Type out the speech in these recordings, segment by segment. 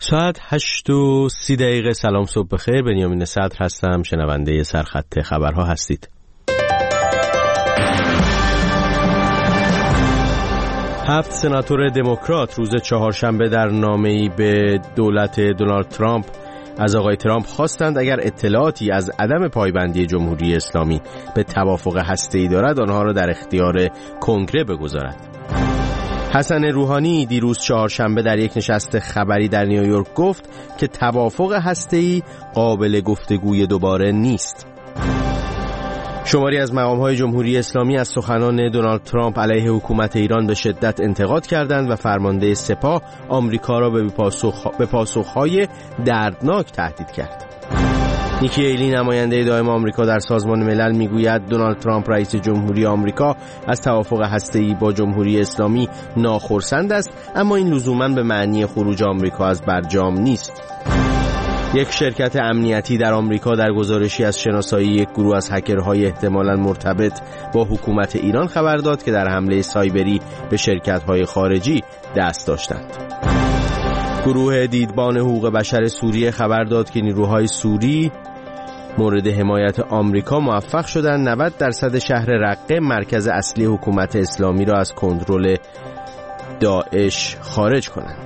ساعت 8:30. سلام، صبح بخیر. بنیامین صدر هستم، شنونده سرخط خبرها هستید. 7 سناتور دموکرات روز چهارشنبه در نامه‌ای به دولت دونالد ترامپ از آقای ترامپ خواستند اگر اطلاعاتی از عدم پایبندی جمهوری اسلامی به توافق هسته‌ای دارد آنها را در اختیار کنگره بگذارد. حسن روحانی دیروز چهارشنبه در یک نشست خبری در نیویورک گفت که توافق هسته‌ای قابل گفتگوی دوباره نیست. شماری از مقام‌های جمهوری اسلامی از سخنان دونالد ترامپ علیه حکومت ایران به شدت انتقاد کردند و فرمانده سپاه آمریکا را به پاسخ‌های دردناک تهدید کرد. نیکی هیلی نماینده دائم آمریکا در سازمان ملل میگوید دونالد ترامپ رئیس جمهوری آمریکا از توافق هسته‌ای با جمهوری اسلامی ناخرسند است، اما این لزوماً به معنی خروج آمریکا از برجام نیست. یک شرکت امنیتی در آمریکا در گزارشی از شناسایی یک گروه از هکرهای احتمالاً مرتبط با حکومت ایران خبر داد که در حمله سایبری به شرکت‌های خارجی دست داشتند. گروه دیدبان حقوق بشر سوریه خبر داد که نیروهای سوری مورد حمایت آمریکا موفق شدند 90% شهر رقه، مرکز اصلی حکومت اسلامی را از کنترل داعش خارج کنند.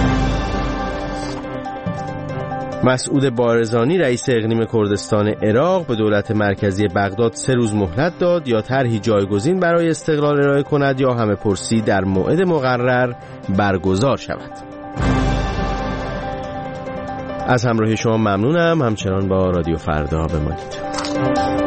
مسعود بارزانی رئیس اقلیم کردستان عراق به دولت مرکزی بغداد 3 روز مهلت داد یا طرحی جایگزین برای استقلال ارائه کند یا همه پرسی در موعد مقرر برگزار شود. از همراهی شما ممنونم. همچنان با رادیو فردا بمانید.